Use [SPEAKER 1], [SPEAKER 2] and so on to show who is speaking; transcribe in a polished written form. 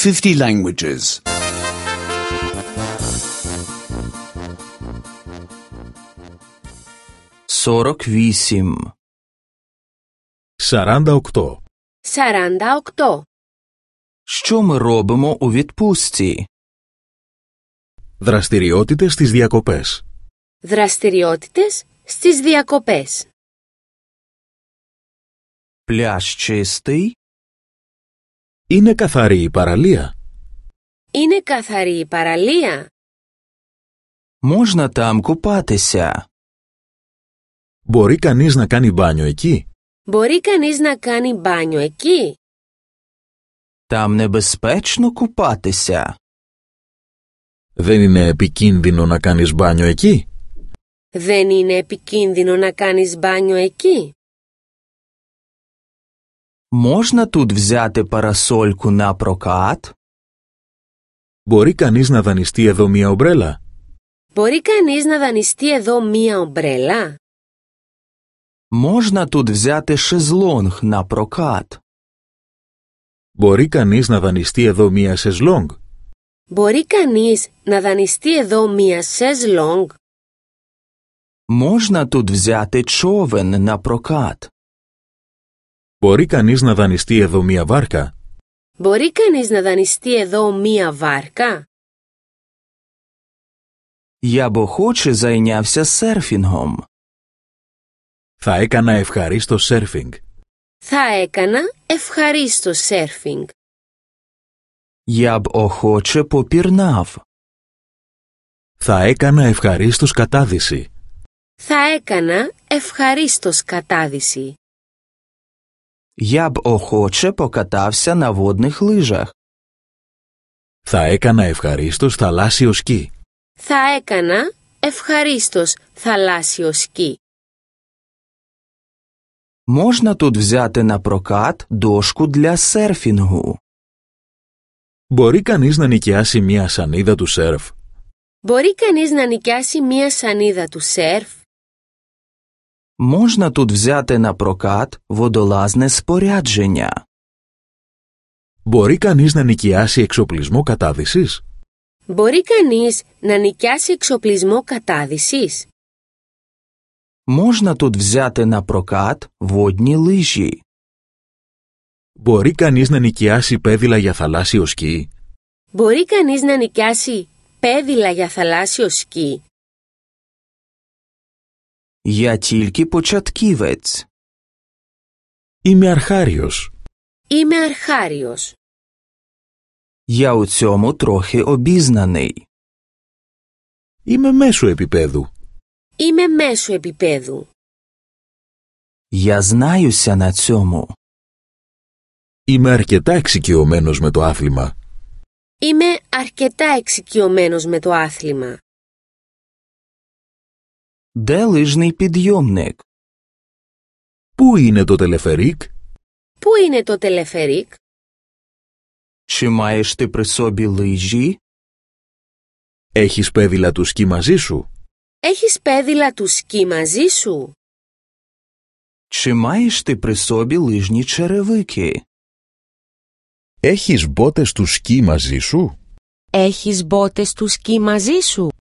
[SPEAKER 1] 50 languages.
[SPEAKER 2] 48.
[SPEAKER 3] 48.
[SPEAKER 4] 48.
[SPEAKER 2] Що ми робимо у відпустці?
[SPEAKER 3] Δραστηριότητες στις διακοπές.
[SPEAKER 4] Δραστηριότητες στις διακοπές.
[SPEAKER 2] Пляж чистий?
[SPEAKER 3] Είναι καθαρή η παραλία.
[SPEAKER 4] Είναι καθαρή η παραλία.
[SPEAKER 2] Можна там купатися?
[SPEAKER 3] Μπορεί κανείς να κάνει μπάνιο εκεί?
[SPEAKER 4] Μπορεί κανείς να κάνει μπάνιο εκεί?
[SPEAKER 2] Там небезпечно купатися?
[SPEAKER 3] Δεν είναι επικίνδυνο να κάνεις μπάνιο εκεί?
[SPEAKER 4] Δεν είναι επικίνδυνο να κάνεις μπάνιο εκεί?
[SPEAKER 2] Можна тут взяти парасольку на прокат?
[SPEAKER 3] Μπορεί κανείς να δανειστεί εδώ μία ομπρέλα?
[SPEAKER 4] Μπορεί κανείς να δανειστεί εδώ μία ομπρέλα?
[SPEAKER 2] Можна тут взяти шезлонг на прокат?
[SPEAKER 3] Μπορεί κανείς να δανειστεί εδώ μία σεζλόγκ?
[SPEAKER 4] Μπορεί κανείς να δανειστεί εδώ μία σεζλόγκ?
[SPEAKER 2] Можна тут взяти човен на прокат?
[SPEAKER 3] Μπορεί κανείς να δανειστεί εδώ μία βάρκα?
[SPEAKER 4] Μπορεί κανείς να δανειστεί εδώ μία βάρκα?
[SPEAKER 2] Я б охоче зайнявся серфінгом.
[SPEAKER 3] Θα έκανα ευχαρίστως σέρφινγκ.
[SPEAKER 4] Θα έκανα ευχαρίστως σέρφινγκ.
[SPEAKER 2] Я б охоче попірнав.
[SPEAKER 3] Θα έκανα ευχαρίστως κατάδυση.
[SPEAKER 4] Θα έκανα ευχαρίστως κατάδυση.
[SPEAKER 2] Я б охоче покатався на водних лижах.
[SPEAKER 3] Θα έκανα ευχαρίστως θαλάσσιο σκι.
[SPEAKER 4] Θα έκανα ευχαρίστως θαλάσσιο σκι.
[SPEAKER 2] Можна тут взяти на прокат дошку для серфінгу?
[SPEAKER 3] Μπορεί κανείς να νοικιάσει μία σανίδα του σερφ?
[SPEAKER 4] Μπορεί κανείς να νοικιάσει μία σανίδα του σερφ?
[SPEAKER 2] Можна тут взяти на прокат водолазне спорядження?
[SPEAKER 3] Μπορεί κανείς να νοικιάσει εξοπλισμό κατάδυσης?
[SPEAKER 4] Μπορεί κανείς να νοικιάσει εξοπλισμό κατάδυσης?
[SPEAKER 2] Можна тут взяти на прокат водні лижі?
[SPEAKER 3] Μπορεί κανείς να νοικιάσει πέδιλα για θαλάσσιο σκι?
[SPEAKER 4] Μπορεί κανείς να νοικιάσει πέδιλα για θαλάσσιο σκι?
[SPEAKER 2] Я тільки початківець.
[SPEAKER 3] Είμαι αρχάριος.
[SPEAKER 4] Είμαι αρχάριος.
[SPEAKER 2] Я у цьому трохи обізнаний.
[SPEAKER 3] Είμαι μέσου επίπεδου.
[SPEAKER 4] Είμαι μέσου επίπεδου.
[SPEAKER 2] Я знаюся на цьому.
[SPEAKER 3] Είμαι αρκετά εξοικειωμένος με το άθλημα.
[SPEAKER 4] Είμαι αρκετά εξοικειωμένος με το άθλημα.
[SPEAKER 2] Де лижний підйомник?
[SPEAKER 3] Πού είναι το τελεφερίκ?
[SPEAKER 4] Πού είναι το τελεφερίκ?
[SPEAKER 2] Чи маєш ти при собі лижі?
[SPEAKER 3] Έχεις πέδιλα του σκι μαζί σου?
[SPEAKER 4] Έχεις πέδιλα του σκι μαζί σου?
[SPEAKER 2] Чи маєш ти при собі лижні черевики?
[SPEAKER 3] Έχεις μπότες του σκι μαζί σου?
[SPEAKER 4] Έχεις μπότες του σκι μαζί σου?